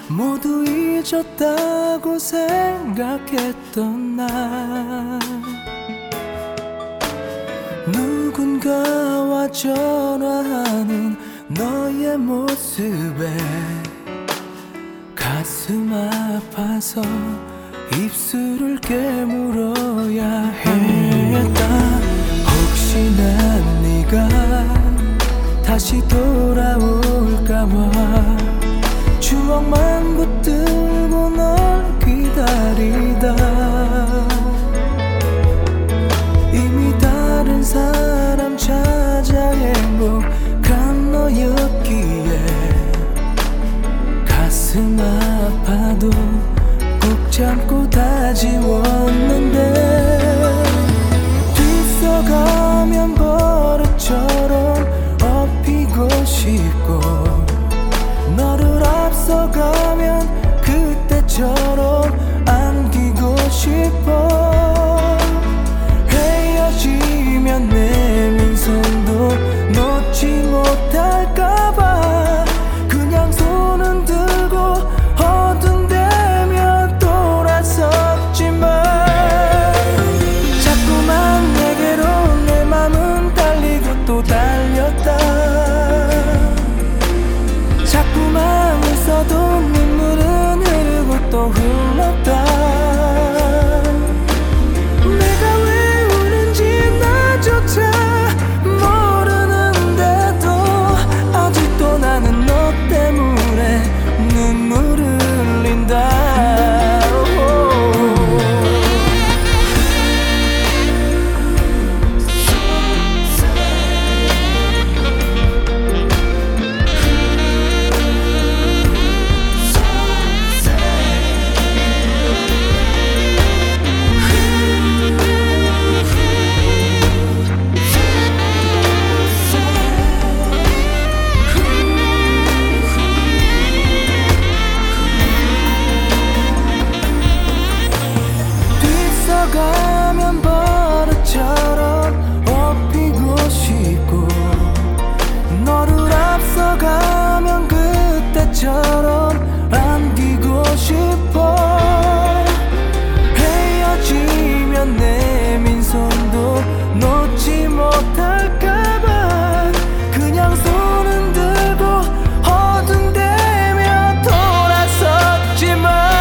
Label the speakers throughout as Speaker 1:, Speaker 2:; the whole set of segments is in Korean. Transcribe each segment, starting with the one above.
Speaker 1: 모두 잊었다고 생각했던 날 누군가와 전화하는 너의 모습에 가슴 아파서 입술을 깨물어야 했다. 혹시나 네가 다시 돌아올까봐 추억만 붙들고 널 기다리다 이미 다른 사람 찾아 행복한 너였기에 가슴 아파도 꾹 참고 다 지웠는데 뒤섞가면 버릇처럼 업히고 싶고 너를 앞서가면 그때처럼 안기고 싶어. 헤어지면 내민 손도 놓지 못할까봐 그냥 손은 들고 어두운데면 돌아섰지만 자꾸만 내게로 내 맘은 달리고 또 달렸다. 자꾸만 웃어도 눈물은 흐르고 또 흘렀다. 내가 왜 우는지 나조차 모르는데도 아직도 나는 너 때문에 눈물을 흘린다. 가면 버릇처럼 업히고 싶고 너를 앞서가면 그때처럼 안기고 싶어. 헤어지면 내민 손도 놓지 못할까봐 그냥 손은 들고 어두운 데며 돌아섰지만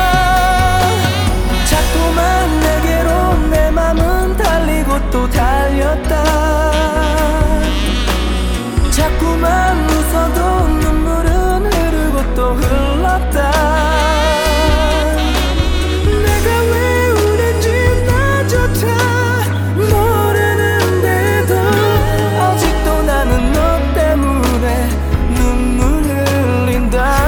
Speaker 1: 자꾸만 내게로 내 맘은 달리고 또 달렸다. 자꾸만 웃어도 눈물은 흐르고 또 흘렀다. 내가 왜 우는지 나조차 모르는데도 아직도 나는 너 때문에 눈물 흘린다.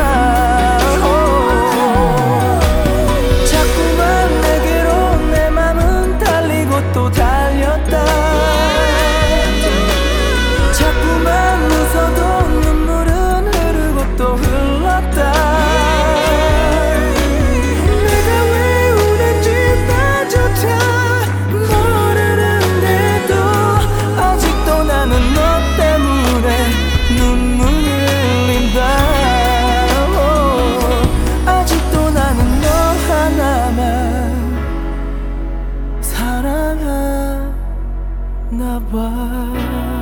Speaker 1: 또 달렸다. 자꾸만 웃어도 눈물은 흐르고 또 흘렀다. 내가 왜 우는지 나조차 모르는데도 아직도 나는 너 때문에 눈물 흘린다. 아직도 나는 너 하나만 사랑하나봐.